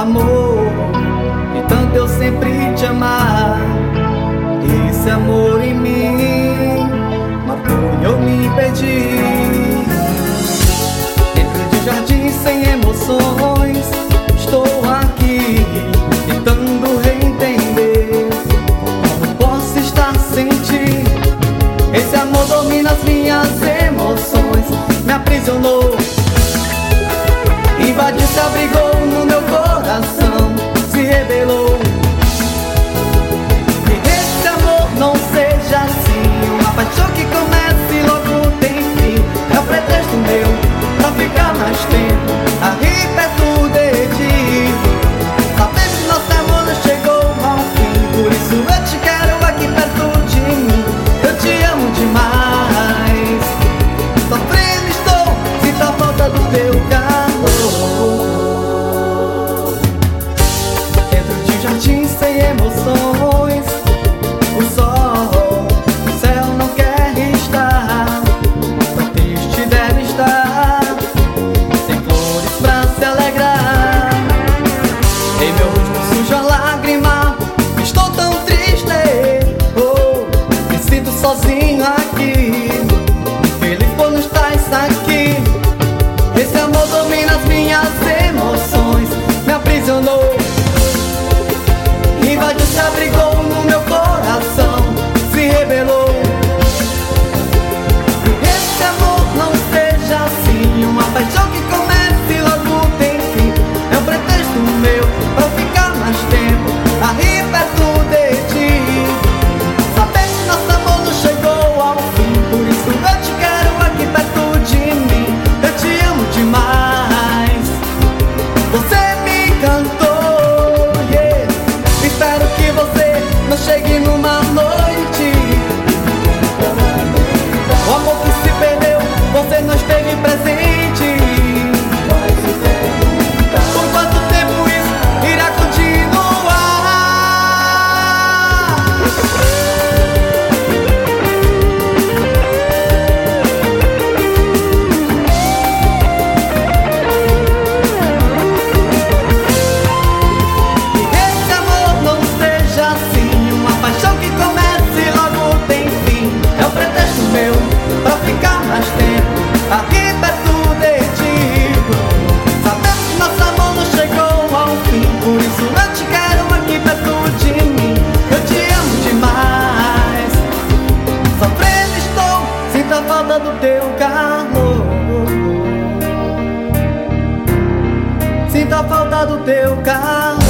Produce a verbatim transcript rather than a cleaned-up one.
amor, e tanto eu sempre te amar. Esse amor em mim matou e eu me perdi. Dentro de um jardim sem emoções, estou aqui tentando reentender como posso estar sem ti. Esse amor domina as minhas emoções, me aprisionou, invadiu, se abrigou no meu coração, se rebelou. Que esse amor não seja assim, uma paixão que começa e logo tem fim. É o pretexto meu pra ficar mais tempo aí perto de ti. Sabendo que nosso amor não chegou ao fim, por isso eu te quero aqui perto de mim. Eu te amo demais, sofrendo estou, sinto a falta do teu calor. Dentro de um jardim sem emoções, o sol, o céu não quer estar, tão triste deve estar, sem flores pra se alegrar. Em meu rosto sujo a lágrima, estou tão triste, oh, me sinto sozinho aqui, feliz por não estar aqui. Esse amor domina as minhas emoções, me aprisionou, invadiu, se abrigou no meu coração, se rebelou. Que esse amor não seja assim, uma paixão que começa e logo tem fim. É um pretexto meu pra eu ficar mais tempo aí perto de ti. Saber que nosso amor não chegou ao fim, por isso eu te quero aqui perto de mim. Eu te amo demais, você me encantou, yeah. Espero que você não chegue numa noite, o amor que se perdeu, você não esteve presente. Por quanto tempo isso irá continuar? Esse amor não seja assim, uma paixão que começa e logo tem fim. É o pretexto meu pra ficar mais tempo aqui perto de ti. Sabendo que nosso amor não chegou ao fim, por isso eu te quero aqui perto de mim. Eu te amo demais, sofrendo estou, sinto a falta do teu calor, sinto a falta do teu calor.